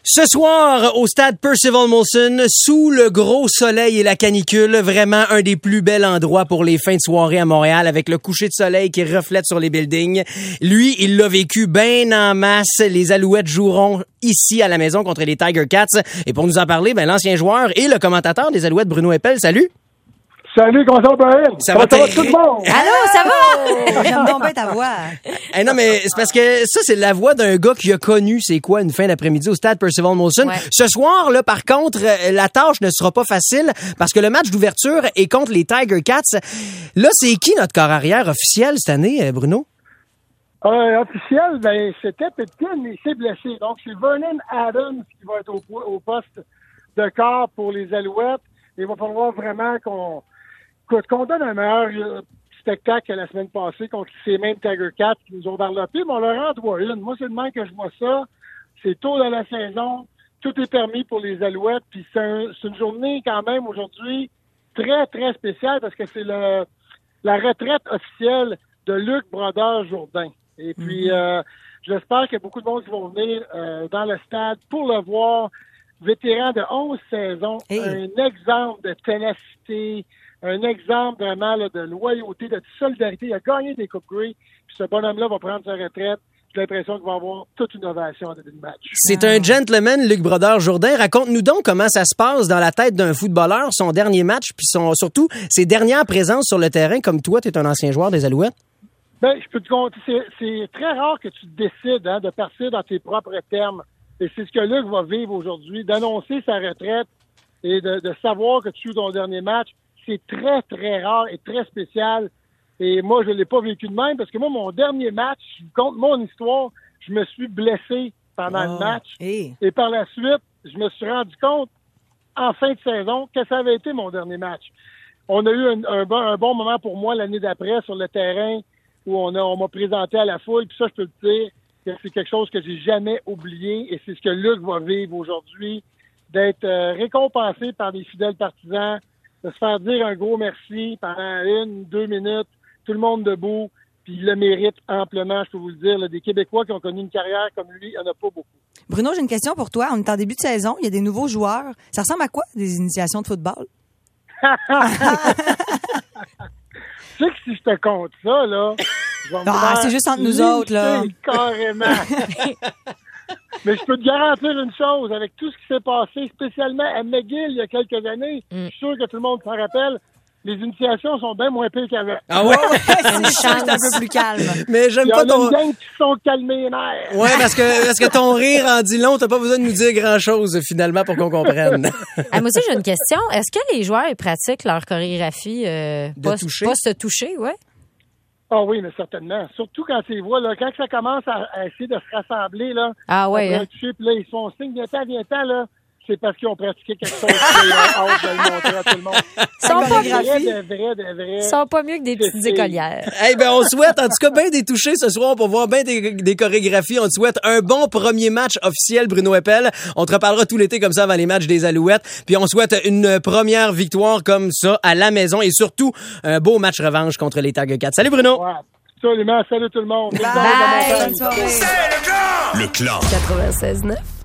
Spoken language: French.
Ce soir, au stade Percival Molson, sous le gros soleil et la canicule, vraiment un des plus bels endroits pour les fins de soirée à Montréal, avec le coucher de soleil qui reflète sur les buildings. Lui, il l'a vécu bien en masse. Les Alouettes joueront ici à la maison contre les Tiger Cats. Et pour nous en parler, l'ancien joueur et le commentateur des Alouettes, Bruno Eppel. Salut! Salut, comment ça va, Brian? Ça va tout le monde? Allô, ça va? J'aime donc bien ta voix. Hey, non, mais c'est parce que ça, c'est la voix d'un gars qui a connu, c'est quoi, une fin d'après-midi au stade Percival Molson. Ouais. Ce soir, là, par contre, la tâche ne sera pas facile parce que le match d'ouverture est contre les Tiger Cats. Là, c'est qui notre corps arrière officiel cette année, Bruno? Officiel, c'était Pitkin, mais il s'est blessé. Donc, c'est Vernon Adams qui va être au poste de corps pour les Alouettes. Il va falloir vraiment qu'on donne un meilleur spectacle que la semaine passée contre ces mêmes Tiger Cats qui nous ont varlopé, mais on leur en doit une. Moi, c'est demain que je vois ça. C'est tôt dans la saison. Tout est permis pour les Alouettes. Puis c'est une journée quand même aujourd'hui très, très spéciale parce que c'est la retraite officielle de Luc Brodeur-Jourdain. Et puis, j'espère qu'il y a beaucoup de monde qui vont venir dans le stade pour le voir. Vétéran de 11 saisons, un exemple de ténacité, un exemple vraiment là, de loyauté, de solidarité. Il a gagné des Coupes Grey, puis ce bonhomme-là va prendre sa retraite. J'ai l'impression qu'il va avoir toute une ovation en début de match. C'est un gentleman, Luc Brodeur-Jourdain. Raconte-nous donc comment ça se passe dans la tête d'un footballeur, son dernier match, puis surtout ses dernières présences sur le terrain, comme toi, tu es un ancien joueur des Alouettes. Je peux te compter, c'est très rare que tu décides de partir dans tes propres termes. Et c'est ce que Luc va vivre aujourd'hui, d'annoncer sa retraite et de savoir que tu joues ton dernier match. C'est très, très rare et très spécial. Et moi, je ne l'ai pas vécu de même parce que moi, mon dernier match, je vous conte mon histoire, je me suis blessé pendant le match. Et par la suite, je me suis rendu compte, en fin de saison, que ça avait été mon dernier match. On a eu un bon moment pour moi l'année d'après sur le terrain où on m'a présenté à la foule. Puis ça, je peux te dire que c'est quelque chose que j'ai jamais oublié et c'est ce que Luc va vivre aujourd'hui, d'être récompensé par des fidèles partisans, de se faire dire un gros merci pendant 1-2 minutes, tout le monde debout, puis il le mérite amplement, je peux vous le dire. Là, des Québécois qui ont connu une carrière comme lui, il n'y en a pas beaucoup. Bruno, j'ai une question pour toi. On est en début de saison, il y a des nouveaux joueurs. Ça ressemble à quoi, des initiations de football? Tu sais que si je te compte ça, là... c'est juste entre nous autres, là. Carrément. Mais je peux te garantir une chose, avec tout ce qui s'est passé, spécialement à McGill il y a quelques années, je suis sûr que tout le monde s'en rappelle, les initiations sont bien moins pires qu'avant. Ah ouais? C'est un peu plus calme. Mais j'aime pas ton... Il y a une gang qui sont calmés les nerfs. Ouais, parce que ton rire en dit long, t'as pas besoin de nous dire grand-chose, finalement, pour qu'on comprenne. Moi aussi, j'ai une question. Est-ce que les joueurs pratiquent leur chorégraphie post-toucher, ouais? Ah oui, mais certainement. Surtout quand tu les vois, là, quand ça commence à essayer de se rassembler, là. Ah ouais. Puis là, ils font signe, viens-t'en, là. C'est parce qu'ils ont pratiqué quelque chose qu'ils ont hâte de le montrer à tout le monde. Ils sont pas mieux que des petites écolières. On souhaite, en tout cas, bien des touchés ce soir pour voir bien des chorégraphies. On te souhaite un bon premier match officiel, Bruno Eppel. On te reparlera tout l'été comme ça avant les matchs des Alouettes. Puis on souhaite une première victoire comme ça à la maison et surtout un beau match revanche contre les Tiger Cats. Salut Bruno! Ouais, absolument. Salut tout le monde. Bye. Le Clan. 96.9.